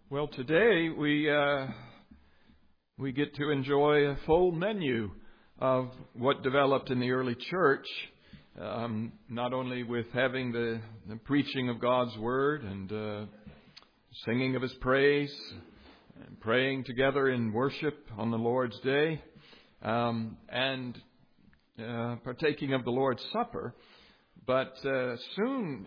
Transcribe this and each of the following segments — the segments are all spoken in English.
Well, today we get to enjoy a full menu of what developed in the early church, not only with having the preaching of God's Word and singing of His praise, and praying together in worship on the Lord's Day, and partaking of the Lord's Supper, but soon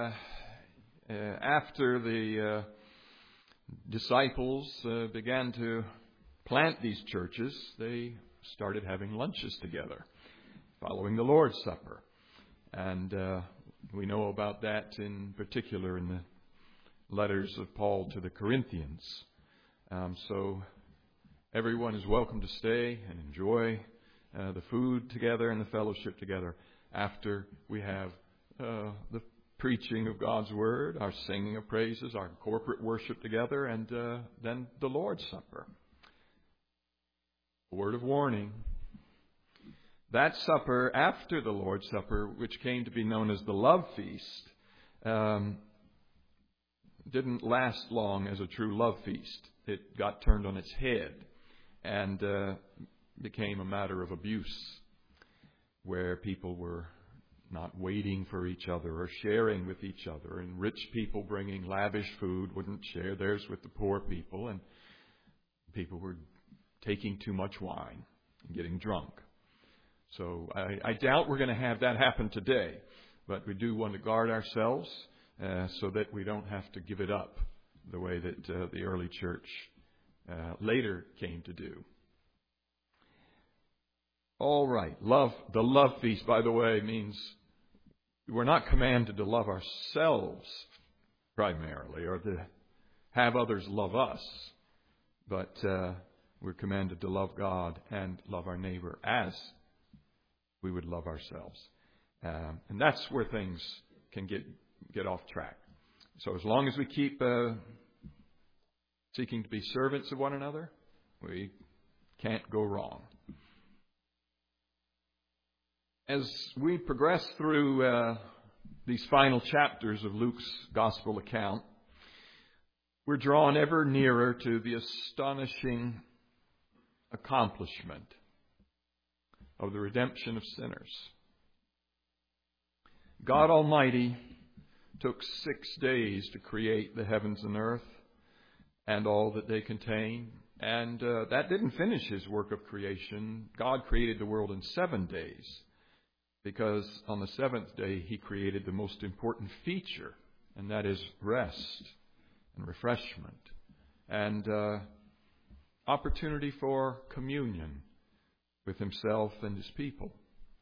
after the disciples began to plant these churches, they started having lunches together, following the Lord's Supper. And we know about that in particular in the letters of Paul to the Corinthians. So everyone is welcome to stay and enjoy the food together and the fellowship together after we have the preaching of God's Word, our singing of praises, our corporate worship together, and then the Lord's Supper. A word of warning. That supper after the Lord's Supper, which came to be known as the Love Feast, didn't last long as a true love feast. It got turned on its head and became a matter of abuse, where people were not waiting for each other or sharing with each other, and rich people bringing lavish food wouldn't share theirs with the poor people, and people were taking too much wine and getting drunk. So I doubt we're going to have that happen today, but we do want to guard ourselves so that we don't have to give it up the way that the early church later came to do. All right. The love feast, by the way, means we're not commanded to love ourselves primarily or to have others love us, but we're commanded to love God and love our neighbor as we would love ourselves. And that's where things can get off track. So as long as we keep seeking to be servants of one another, we can't go wrong. As we progress through these final chapters of Luke's gospel account, we're drawn ever nearer to the astonishing accomplishment of the redemption of sinners. God Almighty took 6 days to create the heavens and earth and all that they contain. And that didn't finish His work of creation. God created the world in 7 days, because on the seventh day He created the most important feature, and that is rest and refreshment and opportunity for communion with Himself and His people.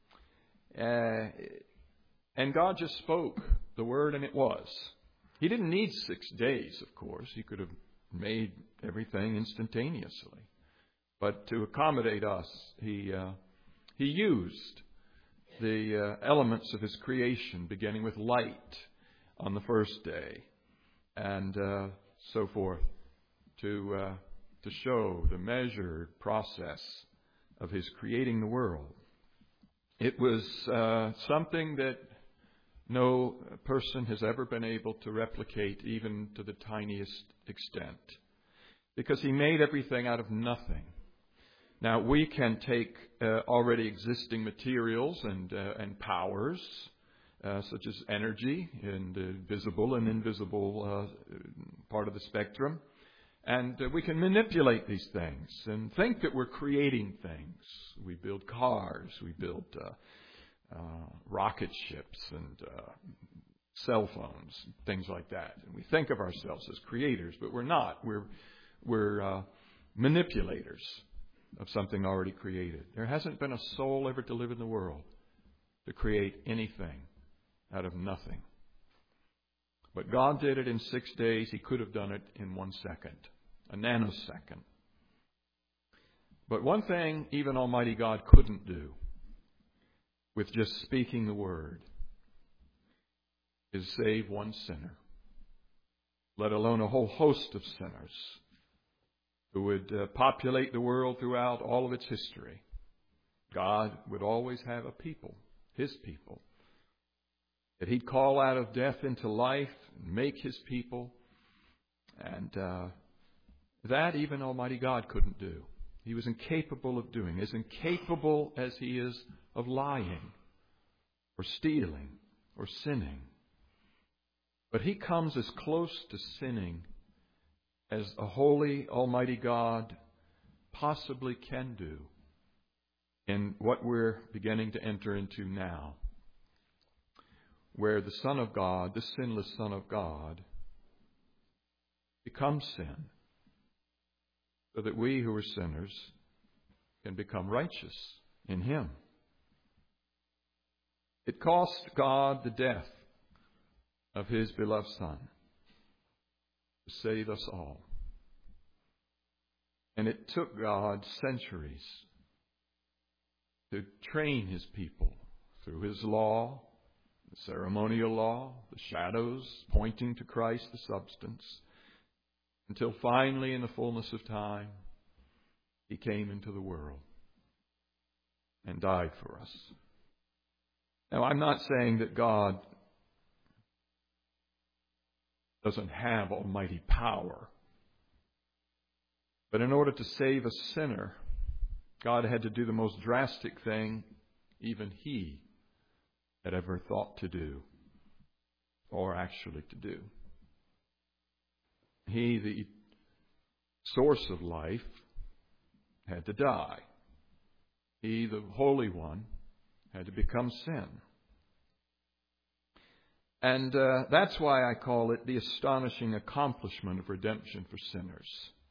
And God just spoke the word, and it was. He didn't need 6 days, of course. He could have made everything instantaneously. But to accommodate us, He used the elements of His creation, beginning with light on the first day, and so forth, to show the measured process of His creating the world. It was something that no person has ever been able to replicate, even to the tiniest extent, because He made everything out of nothing. Now, we can take already existing materials and powers, such as energy and visible and invisible part of the spectrum, and we can manipulate these things and think that we're creating things. We build cars, we build rocket ships and cell phones, things like that. And we think of ourselves as creators, but we're not. We're manipulators of something already created. There hasn't been a soul ever to live in the world to create anything out of nothing. But God did it in 6 days. He could have done it in 1 second, a nanosecond. But one thing even Almighty God couldn't do with just speaking the word is save one sinner, let alone a whole host of sinners who would populate the world throughout all of its history. God would always have a people, His people, that He'd call out of death into life and make His people and that even Almighty God couldn't do. He was incapable of doing, as incapable as He is of lying or stealing or sinning. But He comes as close to sinning as a holy, almighty God possibly can do in what we're beginning to enter into now, where the Son of God, the sinless Son of God, becomes sin, so that we who are sinners can become righteous in Him. It cost God the death of His beloved Son to save us all. And it took God centuries to train His people through His law, the ceremonial law, the shadows pointing to Christ, the substance, until finally, in the fullness of time, He came into the world and died for us. Now, I'm not saying that God doesn't have almighty power. But in order to save a sinner, God had to do the most drastic thing even He had ever thought to do, or actually to do. He, the source of life, had to die. He, the Holy One, had to become sin. And that's why I call it the astonishing accomplishment of redemption for sinners.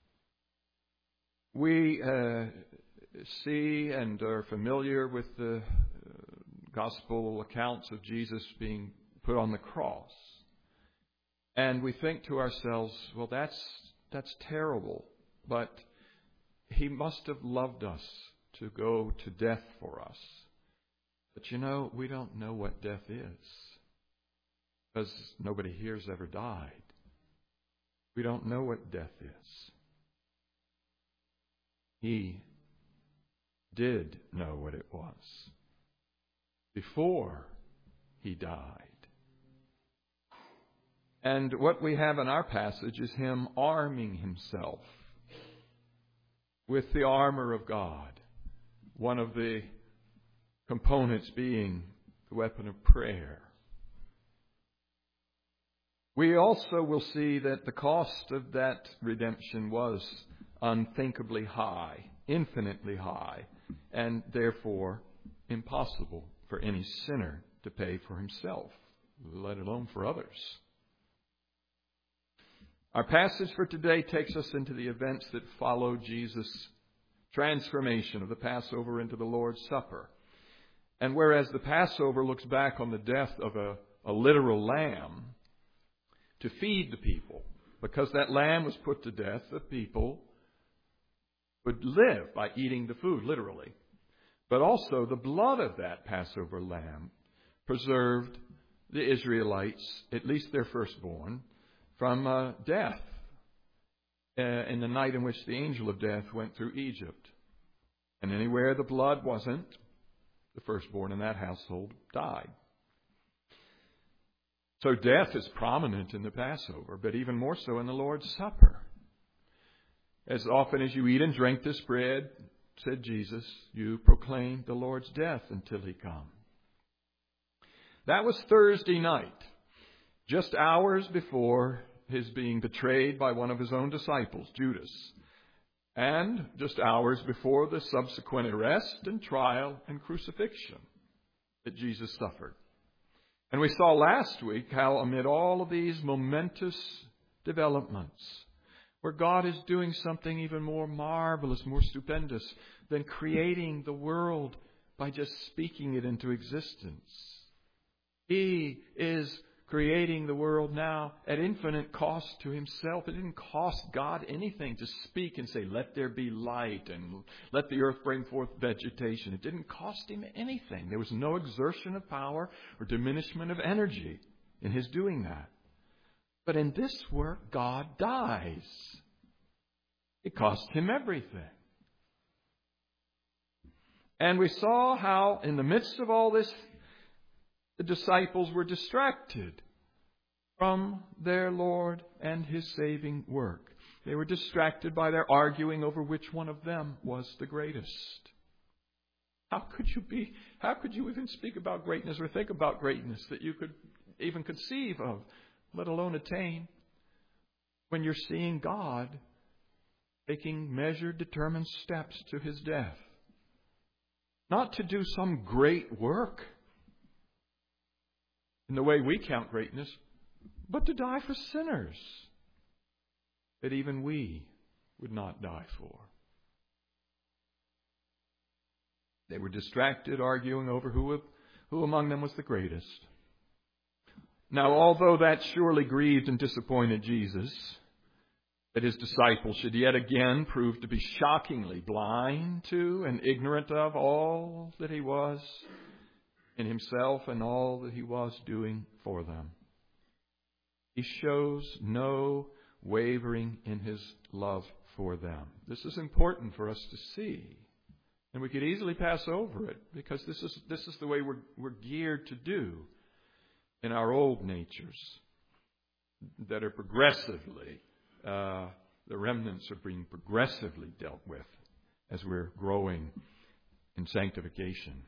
We see and are familiar with the gospel accounts of Jesus being put on the cross. And we think to ourselves, well, that's terrible. But He must have loved us to go to death for us. But we don't know what death is, because nobody here has ever died. We don't know what death is. He did know what it was before He died. And what we have in our passage is Him arming Himself with the armor of God, one of the components being the weapon of prayer. We also will see that the cost of that redemption was unthinkably high, infinitely high, and therefore impossible for any sinner to pay for himself, let alone for others. Our passage for today takes us into the events that follow Jesus' transformation of the Passover into the Lord's Supper. And whereas the Passover looks back on the death of a literal lamb to feed the people, because that lamb was put to death, the people would live by eating the food, literally. But also the blood of that Passover lamb preserved the Israelites, at least their firstborn, from death in the night in which the angel of death went through Egypt. And anywhere the blood wasn't, the firstborn in that household died. So death is prominent in the Passover, but even more so in the Lord's Supper. As often as you eat and drink this bread, said Jesus, you proclaim the Lord's death until He come. That was Thursday night, just hours before His being betrayed by one of His own disciples, Judas, and just hours before the subsequent arrest and trial and crucifixion that Jesus suffered. And we saw last week how amid all of these momentous developments, where God is doing something even more marvelous, more stupendous than creating the world by just speaking it into existence. He is creating the world now at infinite cost to Himself. It didn't cost God anything to speak and say, let there be light and let the earth bring forth vegetation. It didn't cost Him anything. There was no exertion of power or diminishment of energy in His doing that. But in this work, God dies. It cost Him everything. And we saw how in the midst of all this, the disciples were distracted from their Lord and His saving work. They were distracted by their arguing over which one of them was the greatest. How could you even speak about greatness or think about greatness that you could even conceive of, let alone attain, when you're seeing God taking measured, determined steps to His death? Not to do some great work in the way we count greatness, but to die for sinners that even we would not die for. They were distracted, arguing over who among them was the greatest. Now, although that surely grieved and disappointed Jesus, that His disciples should yet again prove to be shockingly blind to and ignorant of all that He was in Himself and all that He was doing for them, He shows no wavering in His love for them. This is important for us to see. And we could easily pass over it because this is the way we're geared to do in our old natures that are progressively, the remnants are being progressively dealt with as we're growing in sanctification.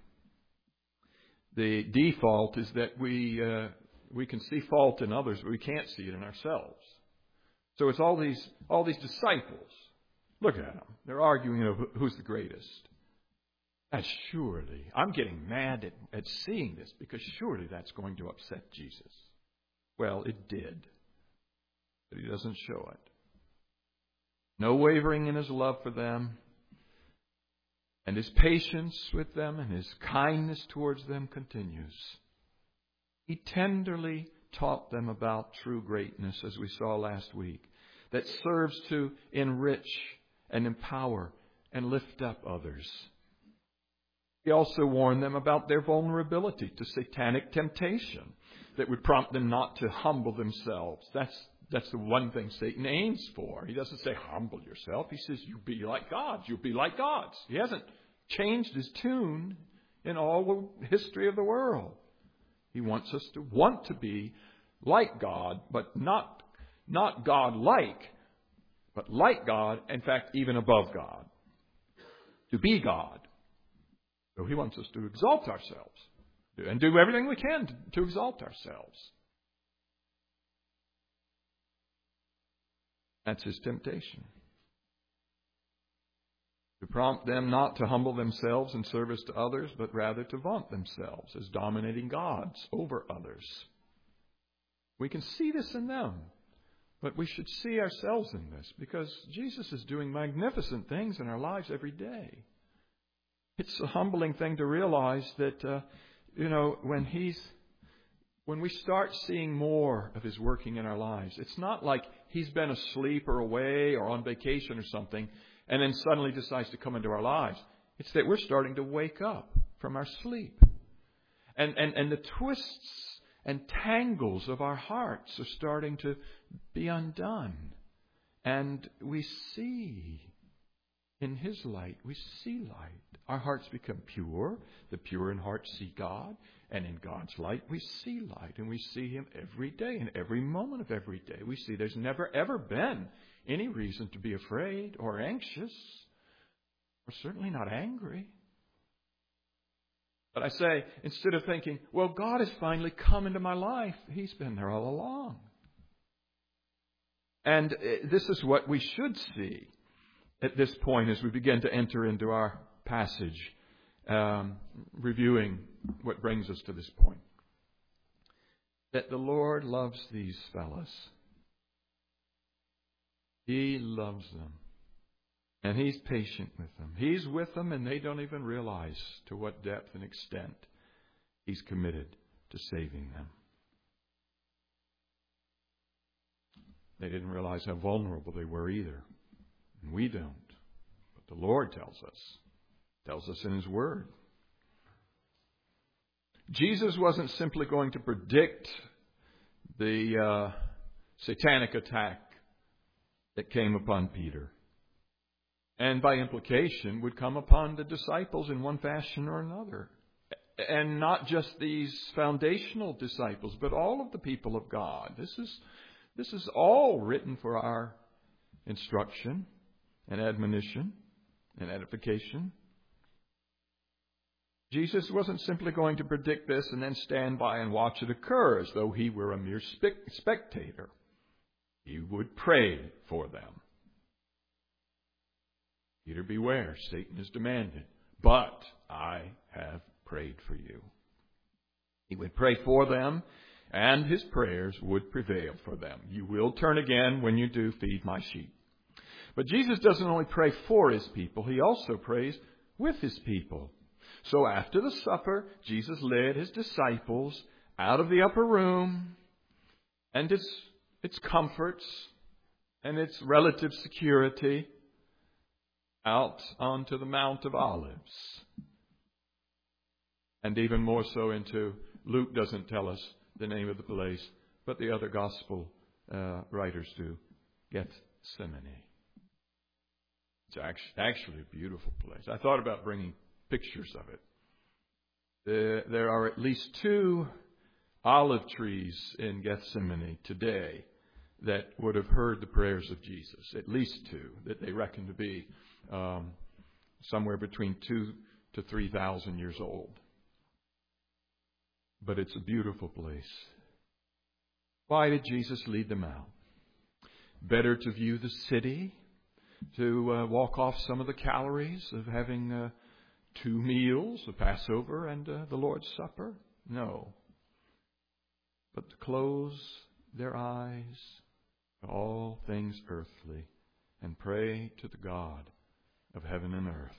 The default is that we can see fault in others, but we can't see it in ourselves. So it's all these disciples. Look at them. They're arguing over who's the greatest. And surely, I'm getting mad at seeing this because surely that's going to upset Jesus. Well, it did. But He doesn't show it. No wavering in His love for them, and His patience with them and His kindness towards them continues. He tenderly taught them about true greatness, as we saw last week, that serves to enrich and empower and lift up others. He also warned them about their vulnerability to satanic temptation that would prompt them not to humble themselves. That's the one thing Satan aims for. He doesn't say, humble yourself. He says, you be like gods. You'll be like gods. He hasn't changed his tune in all the history of the world. He wants us to want to be like God, but not God-like, but like God, in fact, even above God. To be God. So He wants us to exalt ourselves and do everything we can to exalt ourselves. That's His temptation. To prompt them not to humble themselves in service to others, but rather to vaunt themselves as dominating gods over others. We can see this in them, but we should see ourselves in this because Jesus is doing magnificent things in our lives every day. It's a humbling thing to realize that, when we start seeing more of His working in our lives, it's not like He's been asleep or away or on vacation or something and then suddenly decides to come into our lives. It's that we're starting to wake up from our sleep. And the twists and tangles of our hearts are starting to be undone. And we see in His light, we see light. Our hearts become pure. The pure in heart see God. And in God's light, we see light. And we see Him every day, in every moment of every day. We see there's never, ever been any reason to be afraid or anxious, or certainly not angry. But I say, instead of thinking, well, God has finally come into my life, He's been there all along. And this is what we should see at this point as we begin to enter into our passage, reviewing what brings us to this point. That the Lord loves these fellows. He loves them. And He's patient with them. He's with them and they don't even realize to what depth and extent He's committed to saving them. They didn't realize how vulnerable they were either. And we don't. But the Lord tells us in His Word. Jesus wasn't simply going to predict the satanic attack that came upon Peter, and by implication would come upon the disciples in one fashion or another. And not just these foundational disciples, but all of the people of God. This is all written for our instruction and admonition and edification. Jesus wasn't simply going to predict this and then stand by and watch it occur as though he were a mere spectator. He would pray for them. Peter, beware, Satan has demanded, but I have prayed for you. He would pray for them, and his prayers would prevail for them. You will turn again when you do feed my sheep. But Jesus doesn't only pray for his people, he also prays with his people. So after the supper, Jesus led his disciples out of the upper room and its comforts and its relative security out onto the Mount of Olives. And even more so into, Luke doesn't tell us the name of the place, but the other gospel writers do, Gethsemane. It's actually a beautiful place. I thought about bringing pictures of it. There are at least 2 olive trees in Gethsemane today that would have heard the prayers of Jesus. At least 2 that they reckon to be somewhere between 2,000 to 3,000 years old. But it's a beautiful place. Why did Jesus lead them out? Better to view the city, to walk off some of the calories of having 2 meals, the Passover and the Lord's Supper? No. But to close their eyes to all things earthly and pray to the God of heaven and earth.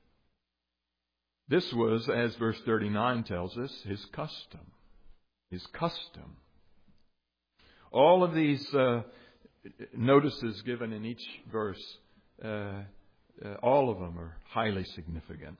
This was, as verse 39 tells us, his custom. His custom. All of these notices given in each verse, all of them are highly significant.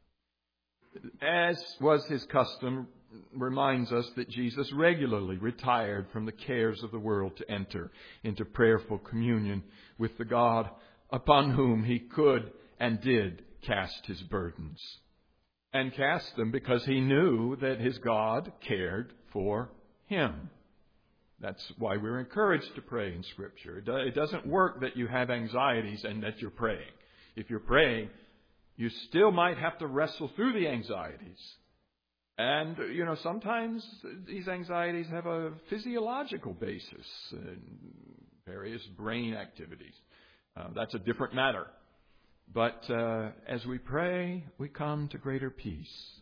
As was his custom, reminds us that Jesus regularly retired from the cares of the world to enter into prayerful communion with the God upon whom he could and did cast his burdens. And cast them because he knew that his God cared for him. That's why we're encouraged to pray in Scripture. It doesn't work that you have anxieties and that you're praying. If you're praying, you still might have to wrestle through the anxieties. And, sometimes these anxieties have a physiological basis, various brain activities. That's a different matter. But as we pray, we come to greater peace.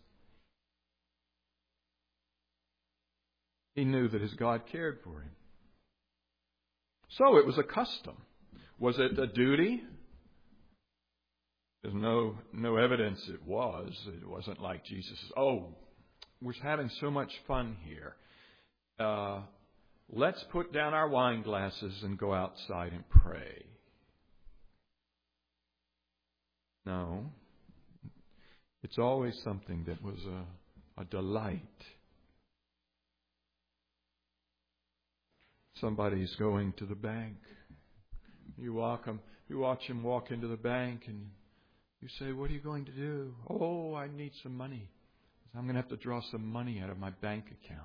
He knew that his God cared for him. So it was a custom. Was it a duty? There's no evidence it was. It wasn't like Jesus says, we're having so much fun here. Let's put down our wine glasses and go outside and pray. No. It's always something that was a delight. Somebody's going to the bank. You watch him walk into the bank and you say, what are you going to do? Oh, I need some money. I'm going to have to draw some money out of my bank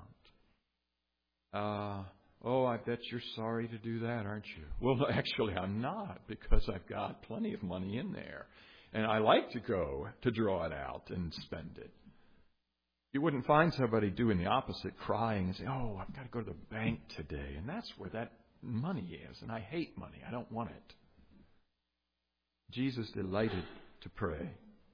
account. I bet you're sorry to do that, aren't you? Well, actually, I'm not, because I've got plenty of money in there. And I like to go to draw it out and spend it. You wouldn't find somebody doing the opposite, crying and saying, I've got to go to the bank today. And that's where that money is. And I hate money. I don't want it. Jesus delighted to pray.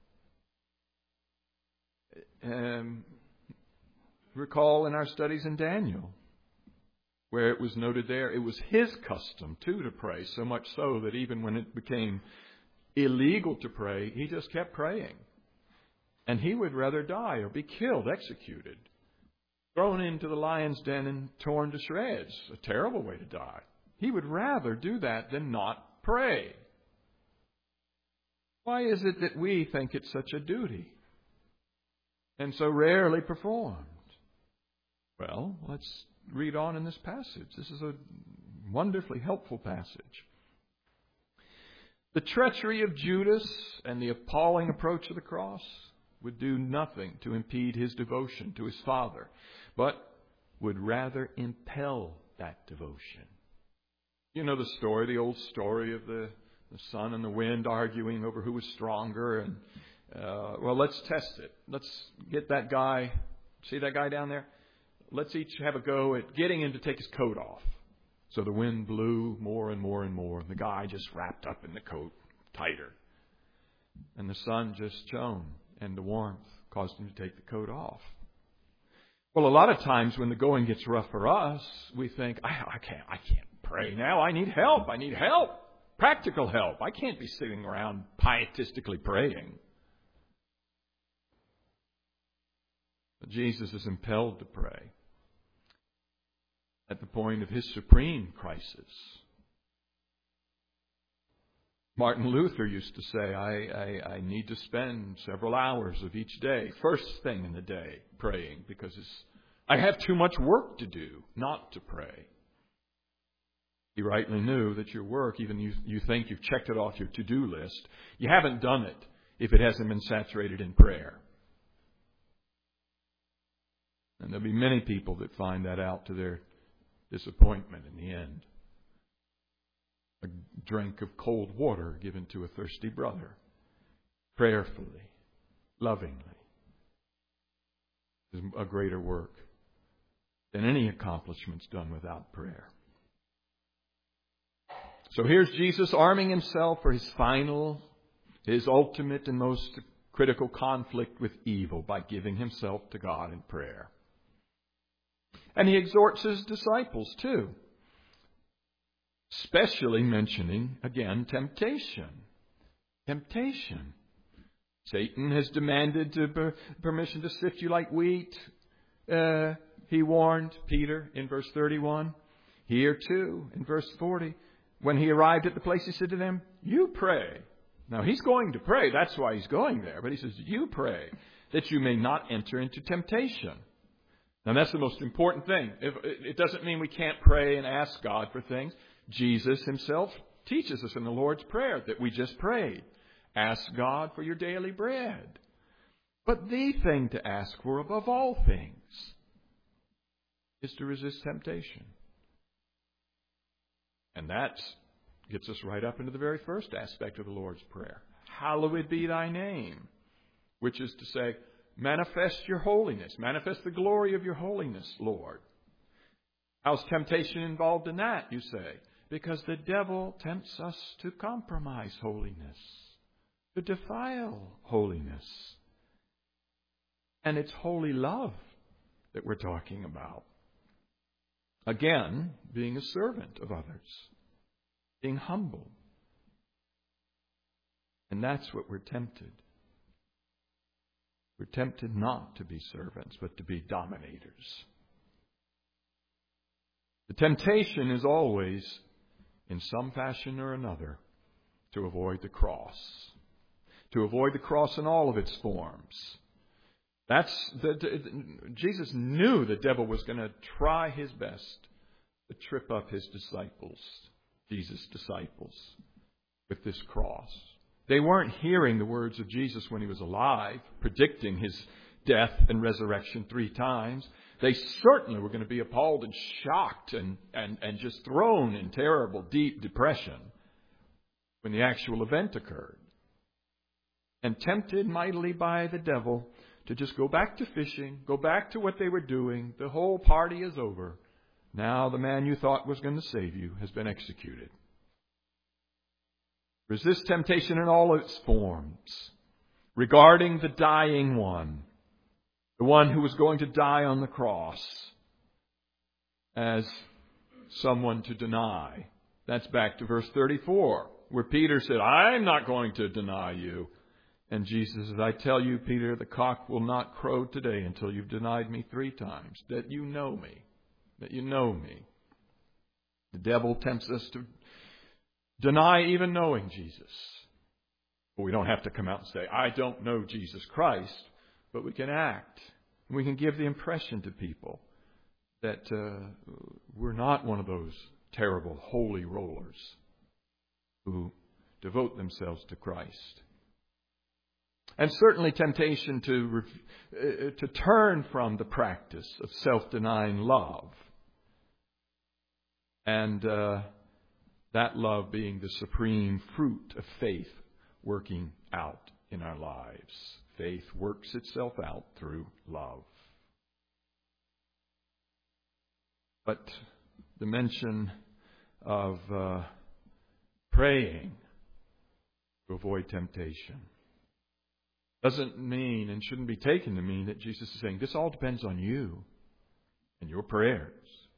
Recall in our studies in Daniel, where it was noted there, it was his custom, too, to pray, so much so that even when it became illegal to pray, he just kept praying. And he would rather die or be killed, executed, thrown into the lion's den and torn to shreds. A terrible way to die. He would rather do that than not pray. Why is it that we think it's such a duty and so rarely performed? Well, let's read on in this passage. This is a wonderfully helpful passage. The treachery of Judas and the appalling approach of the cross would do nothing to impede his devotion to his Father, but would rather impel that devotion. You know the story, the old story of the sun and the wind arguing over who was stronger. And well, let's test it. Let's get that guy. See that guy down there? Let's each have a go at getting him to take his coat off. So the wind blew more and more and more. The guy just wrapped up in the coat tighter. And the sun just shone, and the warmth caused him to take the coat off. Well, a lot of times when the going gets rough for us, we think, I can't pray now. I need help. I need help. Practical help. I can't be sitting around pietistically praying. But Jesus is impelled to pray at the point of his supreme crisis. Martin Luther used to say, I need to spend several hours of each day, first thing in the day, praying, because I have too much work to do not to pray. He rightly knew that your work, even you think you've checked it off your to-do list, you haven't done it if it hasn't been saturated in prayer. And there'll be many people that find that out to their disappointment in the end. A drink of cold water given to a thirsty brother, prayerfully, lovingly, is a greater work than any accomplishments done without prayer. So here's Jesus arming himself for his ultimate and most critical conflict with evil by giving himself to God in prayer. And he exhorts his disciples too, especially mentioning, again, temptation. Temptation. Satan has demanded permission to sift you like wheat. He warned Peter in verse 31. Here too, in verse 40, when he arrived at the place, he said to them, you pray. Now he's going to pray. That's why he's going there. But he says, you pray that you may not enter into temptation. Now that's the most important thing. It doesn't mean we can't pray and ask God for things. Jesus himself teaches us in the Lord's Prayer that we just prayed. Ask God for your daily bread. But the thing to ask for above all things is to resist temptation. And that gets us right up into the very first aspect of the Lord's Prayer. Hallowed be thy name, which is to say, manifest your holiness. Manifest the glory of your holiness, Lord. How's temptation involved in that, you say? Because the devil tempts us to compromise holiness, to defile holiness. And it's holy love that we're talking about. Again, being a servant of others, being humble. And that's what we're tempted. We're tempted not to be servants, but to be dominators. The temptation is always, in some fashion or another, to avoid the cross. To avoid the cross in all of its forms. Jesus knew the devil was going to try his best to trip up his disciples, Jesus' disciples, with this cross. They weren't hearing the words of Jesus when he was alive, predicting his death and resurrection 3 times. They certainly were going to be appalled and shocked and just thrown in terrible, deep depression when the actual event occurred. And tempted mightily by the devil to just go back to fishing, go back to what they were doing. The whole party is over. Now the man you thought was going to save you has been executed. Resist temptation in all its forms. Regarding the dying one, the one who was going to die on the cross, as someone to deny. That's back to verse 34, where Peter said, I'm not going to deny you. And Jesus says, I tell you, Peter, the cock will not crow today until you've denied me 3 times. That you know me. That you know me. The devil tempts us to deny even knowing Jesus. But we don't have to come out and say, I don't know Jesus Christ. But we can act. We can give the impression to people that we're not one of those terrible holy rollers who devote themselves to Christ. And certainly temptation to turn from the practice of self-denying love and That love being the supreme fruit of faith working out in our lives. Faith works itself out through love. But the mention of praying to avoid temptation doesn't mean and shouldn't be taken to mean that Jesus is saying this all depends on you and your prayers.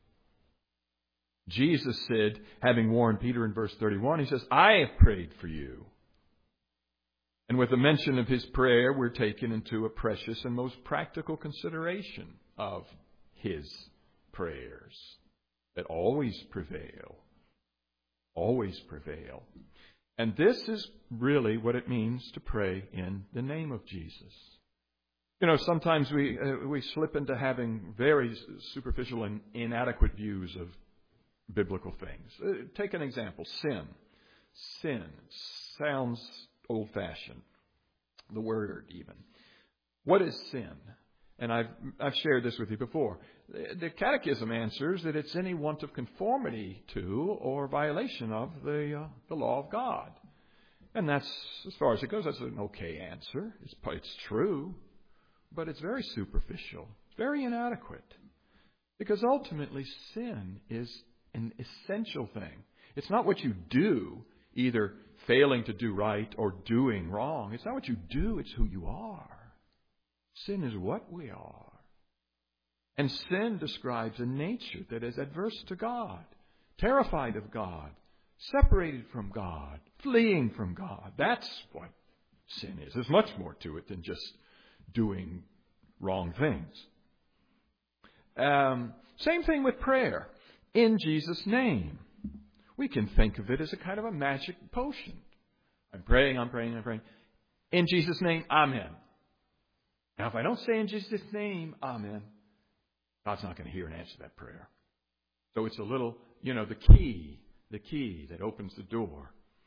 Jesus said, having warned Peter in verse 31, he says, I have prayed for you. And with the mention of his prayer, we're taken into a precious and most practical consideration of his prayers that always prevail. Always prevail. And this is really what it means to pray in the name of Jesus. You know, sometimes we slip into having very superficial and inadequate views of biblical things. Take an example, sin. Sin sounds old-fashioned, the word even. What is sin? And I've shared this with you before. The Catechism answers that it's any want of conformity to or violation of the law of God. And that's, as far as it goes, that's an okay answer. It's true, but it's very superficial, very inadequate. Because ultimately, sin is an essential thing. It's not what you do, either failing to do right or doing wrong. It's not what you do, it's who you are. Sin is what we are. And sin describes a nature that is adverse to God, terrified of God, separated from God, fleeing from God. That's what sin is. There's much more to it than just doing wrong things. Same thing with prayer. In Jesus' name. We can think of it as a kind of a magic potion. I'm praying. In Jesus' name, amen. Now, if I don't say in Jesus' name, amen, God's not going to hear and answer that prayer. So it's a little, the key that opens the door.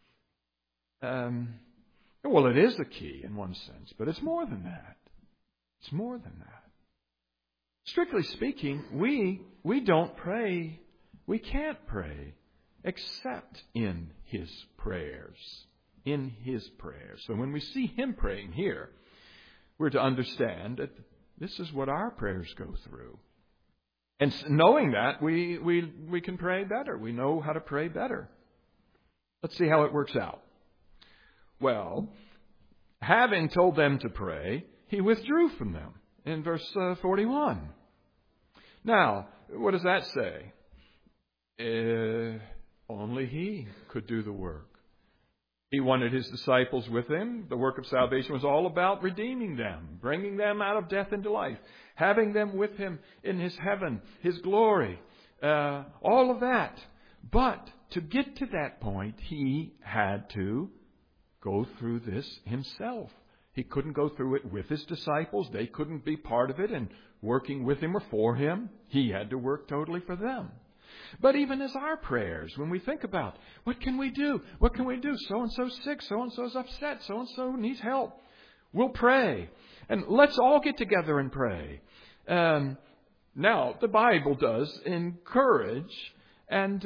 Well, it is the key in one sense, but it's more than that. It's more than that. Strictly speaking, we don't pray. We can't pray except in His prayers. In His prayers. So when we see Him praying here, we're to understand that this is what our prayers go through. And knowing that, we can pray better. We know how to pray better. Let's see how it works out. Well, having told them to pray, He withdrew from them in verse 41. Now, what does that say? Only He could do the work. He wanted His disciples with Him. The work of salvation was all about redeeming them, bringing them out of death into life, having them with Him in His heaven, His glory, all of that. But to get to that point, He had to go through this Himself. He couldn't go through it with His disciples. They couldn't be part of it and working with Him or for Him. He had to work totally for them. But even as our prayers, when we think about, what can we do? What can we do? So-and-so's sick. So-and-so's upset. So-and-so needs help. We'll pray. And let's all get together and pray. Now, the Bible does encourage, and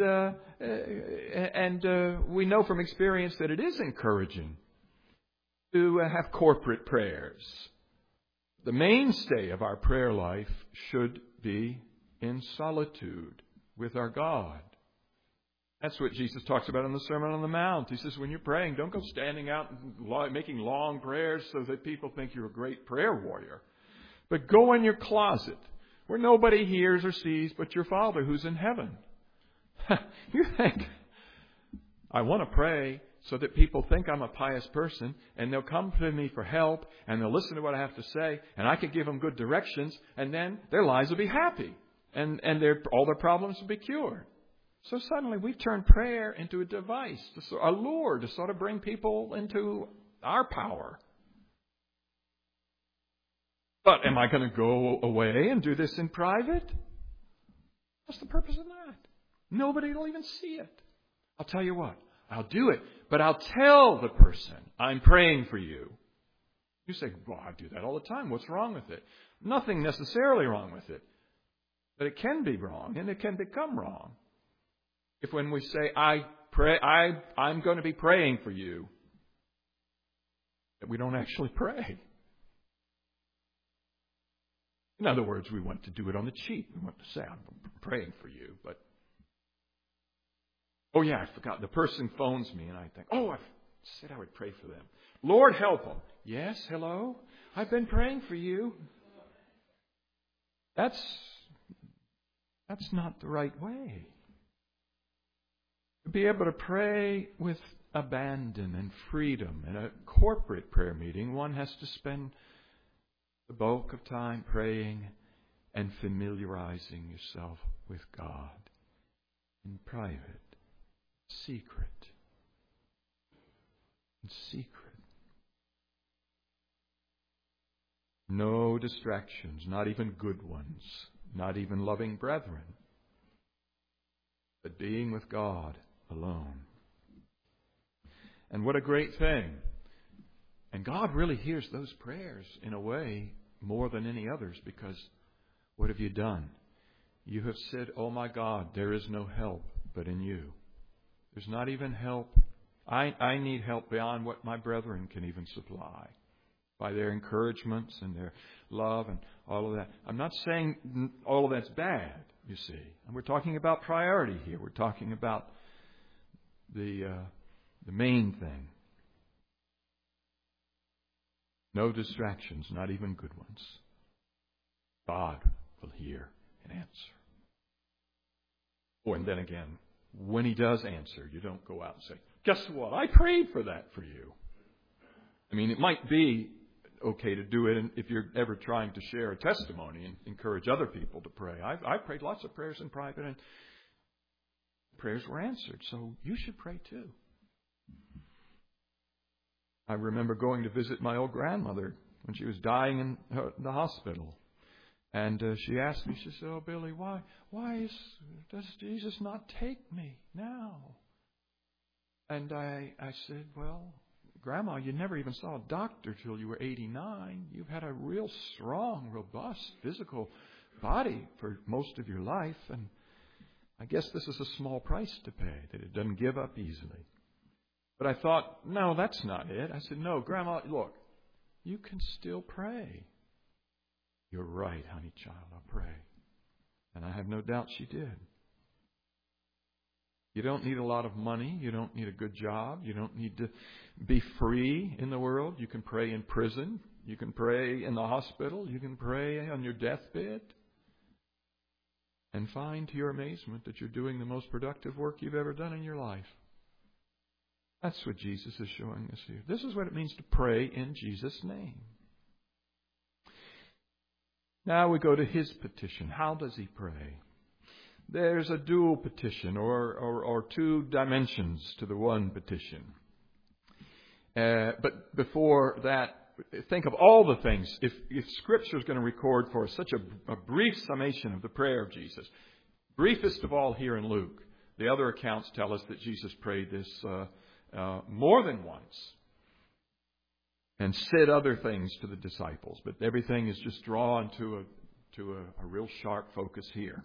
we know from experience that it is encouraging to have corporate prayers. The mainstay of our prayer life should be in solitude with our God. That's what Jesus talks about in the Sermon on the Mount. He says, when you're praying, don't go standing out and making long prayers so that people think you're a great prayer warrior. But go in your closet where nobody hears or sees but your Father who's in heaven. You think, I want to pray so that people think I'm a pious person and they'll come to me for help and they'll listen to what I have to say and I can give them good directions and then their lives will be happy. And all their problems will be cured. So suddenly we've turned prayer into a device, a lure to sort of bring people into our power. But am I going to go away and do this in private? What's the purpose of that? Nobody will even see it. I'll tell you what, I'll do it, but I'll tell the person I'm praying for you. You say, well, I do that all the time. What's wrong with it? Nothing necessarily wrong with it. But it can be wrong, and it can become wrong. If when we say, I I'm going to be praying for you. That we don't actually pray. In other words, we want to do it on the cheap. We want to say, I'm praying for you, but oh yeah, I forgot. The person phones me and I think, I said I would pray for them. Lord, help them. Yes, hello? I've been praying for you. That's not the right way. To be able to pray with abandon and freedom in a corporate prayer meeting, one has to spend the bulk of time praying and familiarizing yourself with God in private, secret. In secret. No distractions, not even good ones, not even loving brethren, but being with God alone. And what a great thing. And God really hears those prayers in a way more than any others, because what have you done? You have said, oh my God, there is no help but in you. There's not even help. I need help beyond what my brethren can even supply by their encouragements and their love and all of that. I'm not saying all of that's bad, you see. And we're talking about priority here. We're talking about the main thing. No distractions, not even good ones. God will hear and answer. Oh, and then again, when He does answer, you don't go out and say, guess what? I prayed for that for you. I mean, it might be okay to do it if you're ever trying to share a testimony and encourage other people to pray. I've prayed lots of prayers in private, and prayers were answered. So you should pray too. I remember going to visit my old grandmother when she was dying in the hospital. And she asked me, she said, oh, Billy, why does Jesus not take me now? And I said, well, Grandma, you never even saw a doctor till you were 89. You've had a real strong, robust physical body for most of your life. And I guess this is a small price to pay, that it doesn't give up easily. But I thought, no, that's not it. I said, no, Grandma, look, you can still pray. You're right, honey child, I'll pray. And I have no doubt she did. You don't need a lot of money. You don't need a good job. You don't need to be free in the world. You can pray in prison. You can pray in the hospital. You can pray on your deathbed. And find to your amazement that you're doing the most productive work you've ever done in your life. That's what Jesus is showing us here. This is what it means to pray in Jesus' name. Now we go to His petition. How does He pray? There's a dual petition or two dimensions to the one petition. But before that, think of all the things. If Scripture is going to record for us such a brief summation of the prayer of Jesus, briefest of all here in Luke, the other accounts tell us that Jesus prayed this more than once and said other things to the disciples. But everything is just drawn to a real sharp focus here.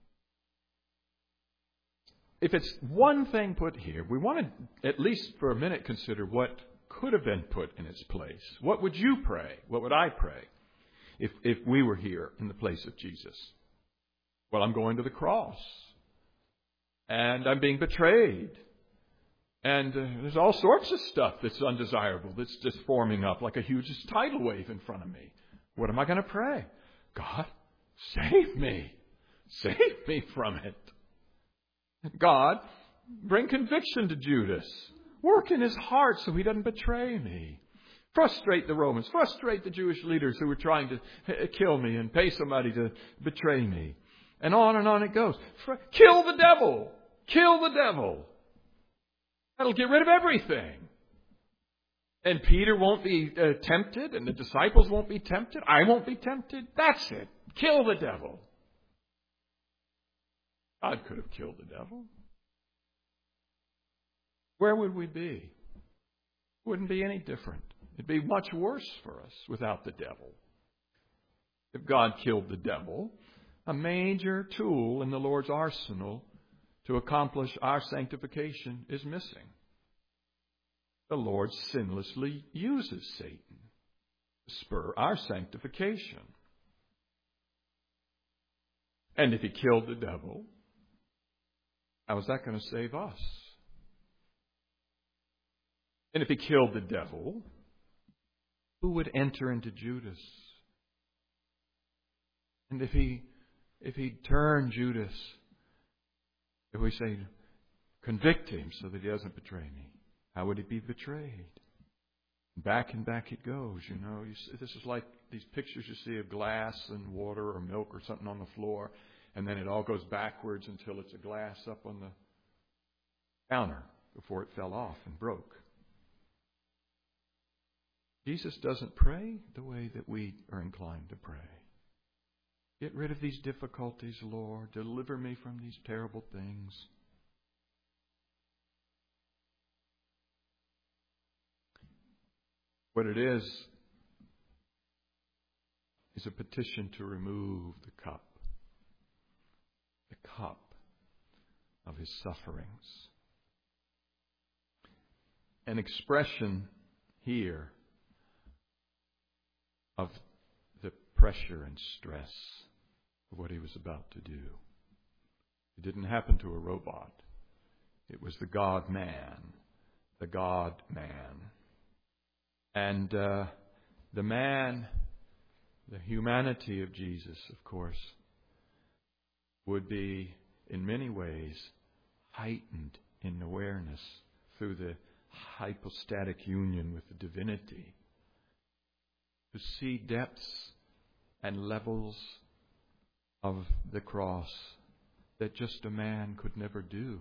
If it's one thing put here, we want to at least for a minute consider what could have been put in its place. What would you pray? What would I pray if we were here in the place of Jesus? Well, I'm going to the cross. And I'm being betrayed. And there's all sorts of stuff that's undesirable, that's just forming up like a huge tidal wave in front of me. What am I going to pray? God, save me. Save me from it. God, bring conviction to Judas. Work in his heart so he doesn't betray me. Frustrate the Romans. Frustrate the Jewish leaders who were trying to kill me and pay somebody to betray me. And on it goes. Kill the devil. Kill the devil. That'll get rid of everything. And Peter won't be tempted, and the disciples won't be tempted. I won't be tempted. That's it. Kill the devil. God could have killed the devil. Where would we be? Wouldn't be any different. It'd be much worse for us without the devil. If God killed the devil, a major tool in the Lord's arsenal to accomplish our sanctification is missing. The Lord sinlessly uses Satan to spur our sanctification. And if he killed the devil, how is that going to save us? And if he killed the devil, who would enter into Judas? And if he turned Judas, if we say, convict him so that he doesn't betray me, how would he be betrayed? Back and back it goes, you know. This is like these pictures you see of glass and water or milk or something on the floor, and then it all goes backwards until it's a glass up on the counter before it fell off and broke. Jesus doesn't pray the way that we are inclined to pray. Get rid of these difficulties, Lord. Deliver me from these terrible things. What it is a petition to remove the cup of his sufferings. An expression here of the pressure and stress of what he was about to do. It didn't happen to a robot. It was the God-man. The God-man. And the man, the humanity of Jesus, of course, would be in many ways heightened in awareness through the hypostatic union with the divinity. To see depths and levels of the cross that just a man could never do.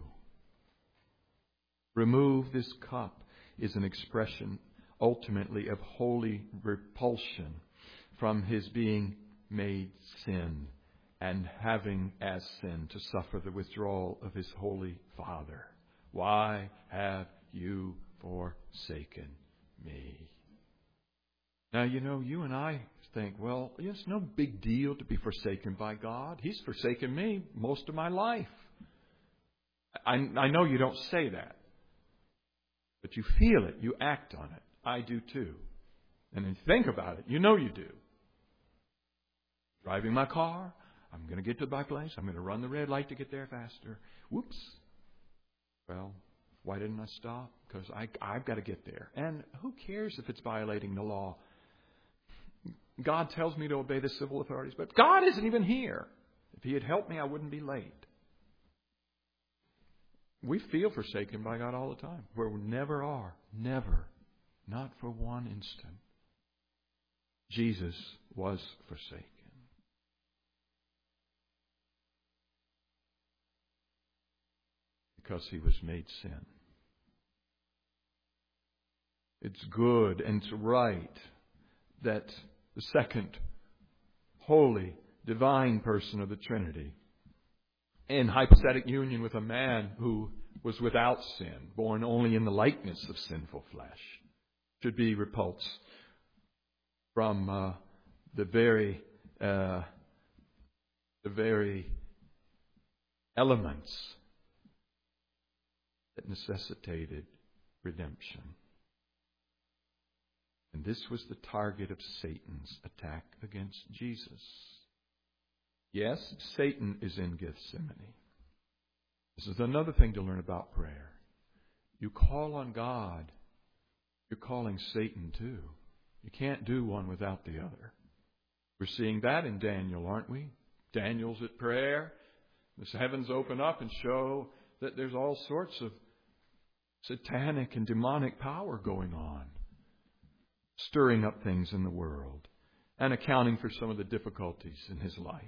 Remove this cup is an expression ultimately of holy repulsion from his being made sin and having as sin to suffer the withdrawal of his holy Father. Why have you forsaken me? Now, you know, you and I think, well, it's no big deal to be forsaken by God. He's forsaken me most of my life. I know you don't say that, but you feel it. You act on it. I do too. And then think about it. You know you do. Driving my car. I'm going to get to my place. I'm going to run the red light to get there faster. Whoops. Well, why didn't I stop? Because I've got to get there. And who cares if it's violating the law? God tells me to obey the civil authorities, but God isn't even here. If he had helped me, I wouldn't be late. We feel forsaken by God all the time. Where we never are. Never. Not for one instant. Jesus was forsaken. Because he was made sin. It's good and it's right that the second holy, divine person of the Trinity, in hypostatic union with a man who was without sin, born only in the likeness of sinful flesh, should be repulsed from the very elements that necessitated redemption. And this was the target of Satan's attack against Jesus. Yes, Satan is in Gethsemane. This is another thing to learn about prayer. You call on God, you're calling Satan too. You can't do one without the other. We're seeing that in Daniel, aren't we? Daniel's at prayer. The heavens open up and show that there's all sorts of satanic and demonic power going on, stirring up things in the world and accounting for some of the difficulties in his life.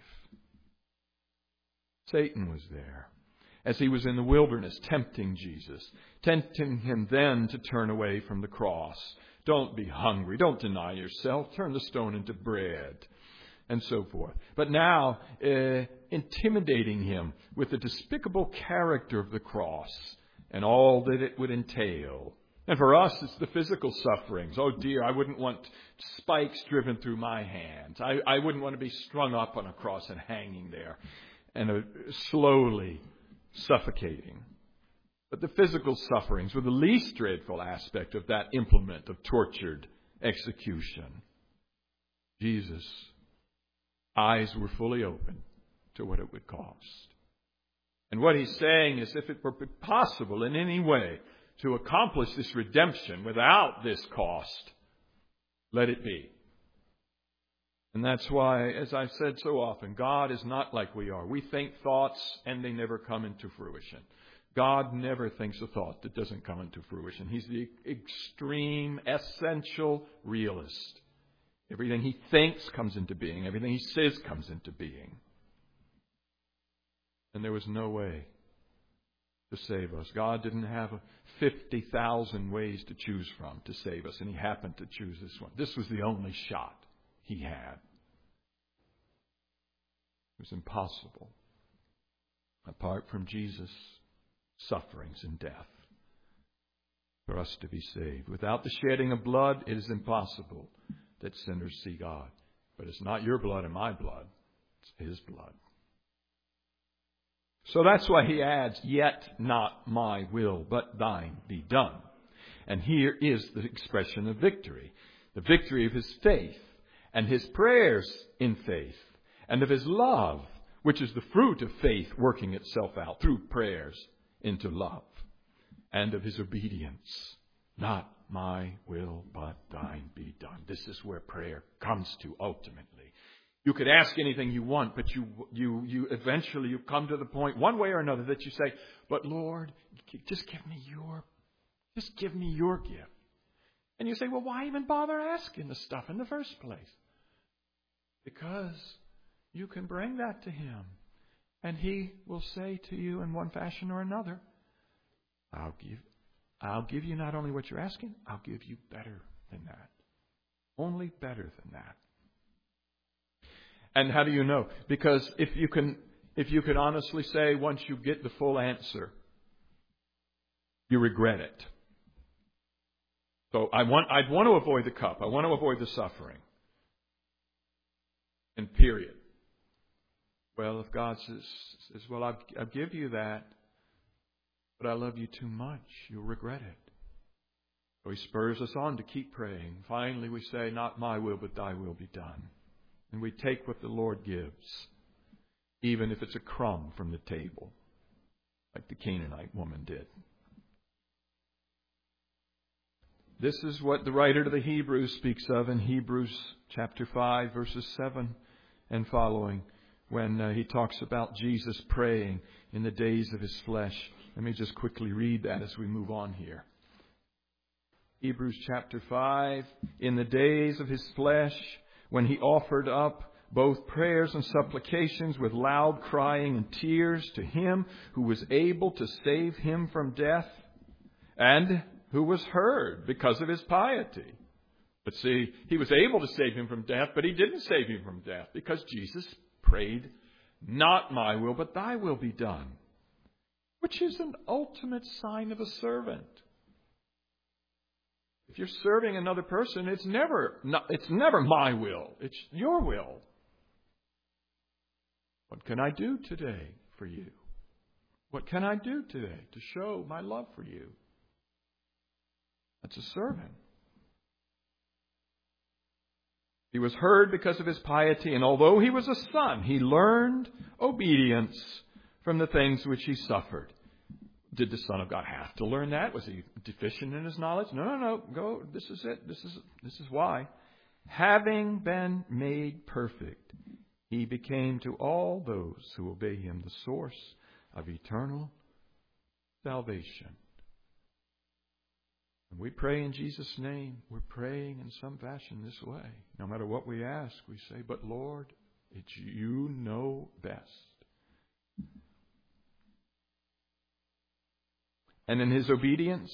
Satan was there as he was in the wilderness tempting Jesus, tempting him then to turn away from the cross. Don't be hungry. Don't deny yourself. Turn the stone into bread. And so forth. But now, intimidating him with the despicable character of the cross and all that it would entail. And for us, it's the physical sufferings. Oh dear, I wouldn't want spikes driven through my hands. I wouldn't want to be strung up on a cross and hanging there and slowly suffocating. But the physical sufferings were the least dreadful aspect of that implement of tortured execution. Jesus' eyes were fully open to what it would cost. And what he's saying is, if it were possible in any way to accomplish this redemption without this cost, let it be. And that's why, as I've said so often, God is not like we are. We think thoughts and they never come into fruition. God never thinks a thought that doesn't come into fruition. He's the extreme, essential realist. Everything he thinks comes into being. Everything he says comes into being. And there was no way to save us. God didn't have 50,000 ways to choose from to save us, and he happened to choose this one. This was the only shot he had. It was impossible, apart from Jesus' sufferings and death, for us to be saved. Without the shedding of blood, it is impossible that sinners see God. But it's not your blood and my blood. It's his blood. So that's why he adds, yet not my will, but thine be done. And here is the expression of victory. The victory of his faith and his prayers in faith and of his love, which is the fruit of faith working itself out through prayers into love, and of his obedience. Not my will, but thine be done. This is where prayer comes to ultimately. You could ask anything you want, but you eventually you come to the point, one way or another, that you say, but Lord, just give me your gift. And you say, well, why even bother asking the stuff in the first place? Because you can bring that to him, and he will say to you in one fashion or another, I'll give you not only what you're asking, I'll give you better than that. Only better than that. And how do you know? Because if you can honestly say once you get the full answer, you regret it. So I'd want to avoid the cup. I want to avoid the suffering. And period. Well, if God says, well, I'll give you that, but I love you too much, you'll regret it. So he spurs us on to keep praying. Finally, we say, not my will, but thy will be done. And we take what the Lord gives, even if it's a crumb from the table, like the Canaanite woman did. This is what the writer to the Hebrews speaks of in Hebrews chapter 5, verses 7 and following, when he talks about Jesus praying in the days of his flesh. Let me just quickly read that as we move on here. Hebrews chapter 5, in the days of his flesh, when he offered up both prayers and supplications with loud crying and tears to him who was able to save him from death, and who was heard because of his piety. But see, he was able to save him from death, but he didn't save him from death because Jesus prayed, not my will, but thy will be done, which is an ultimate sign of a servant. If you're serving another person, it's never my will. It's your will. What can I do today for you? What can I do today to show my love for you? That's a servant. He was heard because of his piety, and although he was a son, he learned obedience from the things which he suffered. Did the Son of God have to learn that? Was he deficient in his knowledge? No. Go. This is it. This is why. Having been made perfect, he became to all those who obey him the source of eternal salvation. When we pray in Jesus' name, we're praying in some fashion this way. No matter what we ask, we say, but Lord, it's you know best. And in his obedience,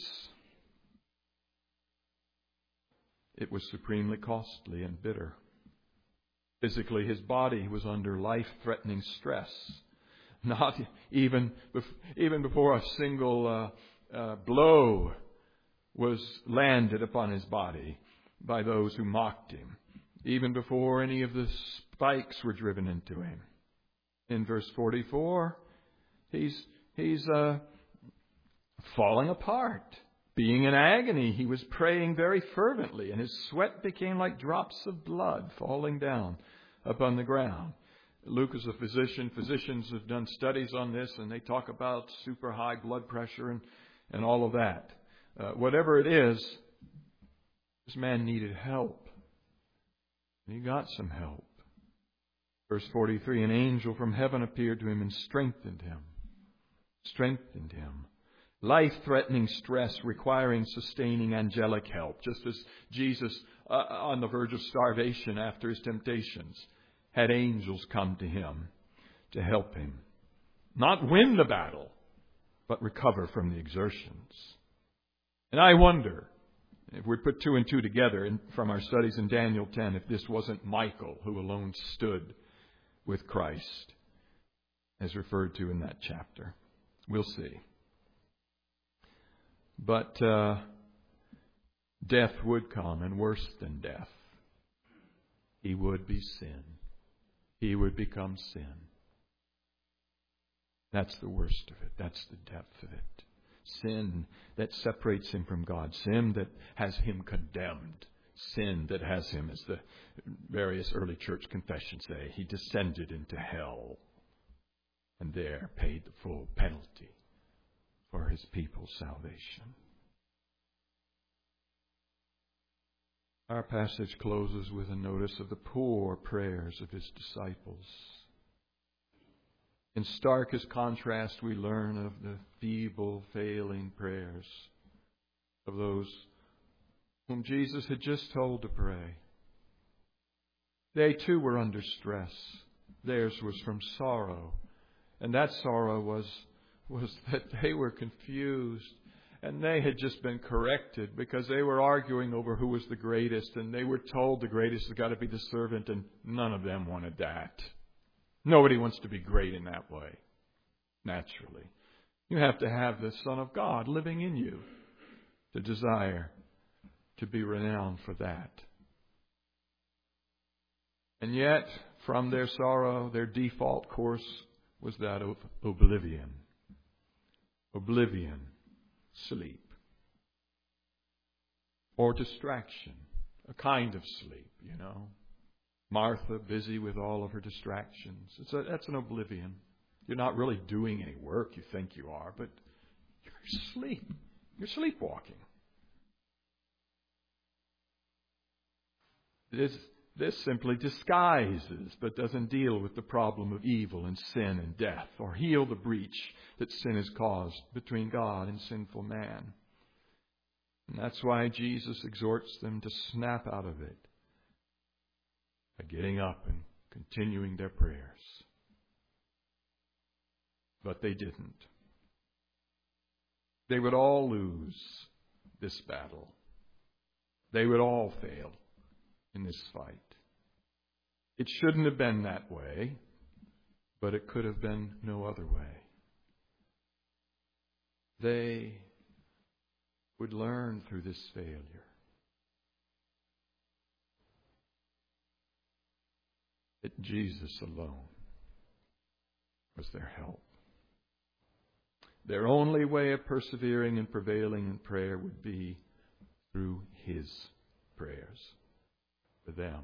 it was supremely costly and bitter. Physically, his body was under life-threatening stress. Not even before a single blow was landed upon his body by those who mocked him. Even before any of the spikes were driven into him. In verse 44, he's He's falling apart. Being in agony, he was praying very fervently, and his sweat became like drops of blood falling down upon the ground. Luke is a physician. Physicians have done studies on this, and they talk about super high blood pressure and all of that. Whatever it is, this man needed help. And he got some help. Verse 43, an angel from heaven appeared to him and strengthened him. Strengthened him. Life-threatening stress requiring sustaining angelic help. Just as Jesus, on the verge of starvation after his temptations, had angels come to him to help him. Not win the battle, but recover from the exertions. And I wonder, if we put 2 and 2 together from our studies in Daniel 10, if this wasn't Michael who alone stood with Christ, as referred to in that chapter. We'll see. But death would come, and worse than death. He would be sin. He would become sin. That's the worst of it. That's the depth of it. Sin that separates him from God. Sin that has him condemned. Sin that has him, as the various early church confessions say, he descended into hell and there paid the full penalty for his people's salvation. Our passage closes with a notice of the poor prayers of his disciples. In starkest contrast, we learn of the feeble, failing prayers of those whom Jesus had just told to pray. They too were under stress. Theirs was from sorrow. And that sorrow was that they were confused. And they had just been corrected because they were arguing over who was the greatest. And they were told the greatest has got to be the servant. And none of them wanted that. Nobody wants to be great in that way, naturally. You have to have the Son of God living in you to desire to be renowned for that. And yet, from their sorrow, their default course was that of oblivion. Oblivion, sleep. Or distraction, a kind of sleep, Martha, busy with all of her distractions. That's an oblivion. You're not really doing any work. You think you are, but you're asleep. You're sleepwalking. This simply disguises, but doesn't deal with the problem of evil and sin and death, or heal the breach that sin has caused between God and sinful man. And that's why Jesus exhorts them to snap out of it by getting up and continuing their prayers. But they didn't. They would all lose this battle. They would all fail in this fight. It shouldn't have been that way, but it could have been no other way. They would learn through this failure that Jesus alone was their help. Their only way of persevering and prevailing in prayer would be through His prayers for them.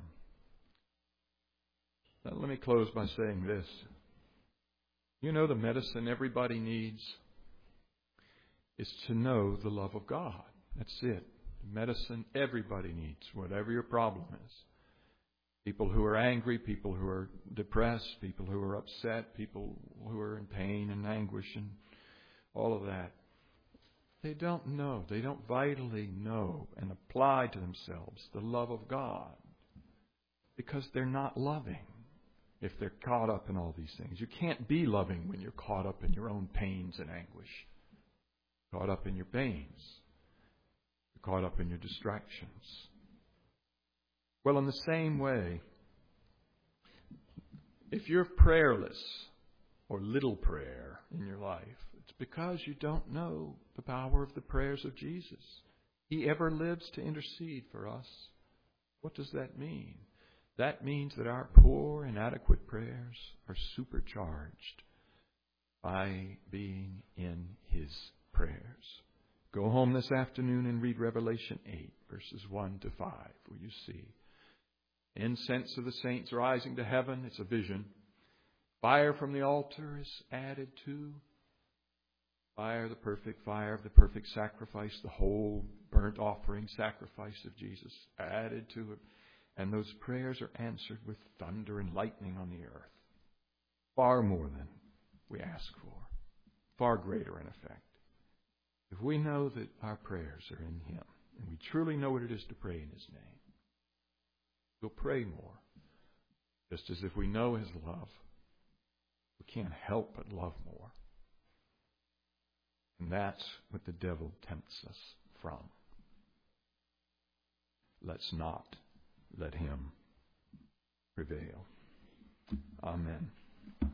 Now, let me close by saying this. The medicine everybody needs is to know the love of God. That's it. The medicine everybody needs, whatever your problem is. People who are angry, people who are depressed, people who are upset, people who are in pain and anguish and all of that. They don't know. They don't vitally know and apply to themselves the love of God because they're not loving if they're caught up in all these things. You can't be loving when you're caught up in your own pains and anguish. Caught up in your pains. You're caught up in your distractions. Well, in the same way, if you're prayerless or little prayer in your life, it's because you don't know the power of the prayers of Jesus. He ever lives to intercede for us. What does that mean? That means that our poor, inadequate prayers are supercharged by being home this afternoon and read Revelation 8, verses 1 to 5, where you see incense of the saints rising to heaven. It's a vision. Fire from the altar is added to. Fire, the perfect fire of the perfect sacrifice, the whole burnt offering sacrifice of Jesus added to it. And those prayers are answered with thunder and lightning on the earth. Far more than we ask for. Far greater in effect. If we know that our prayers are in Him, and we truly know what it is to pray in His name, we'll pray more. Just as if we know His love, we can't help but love more. And that's what the devil tempts us from. Let's not let him prevail. Amen.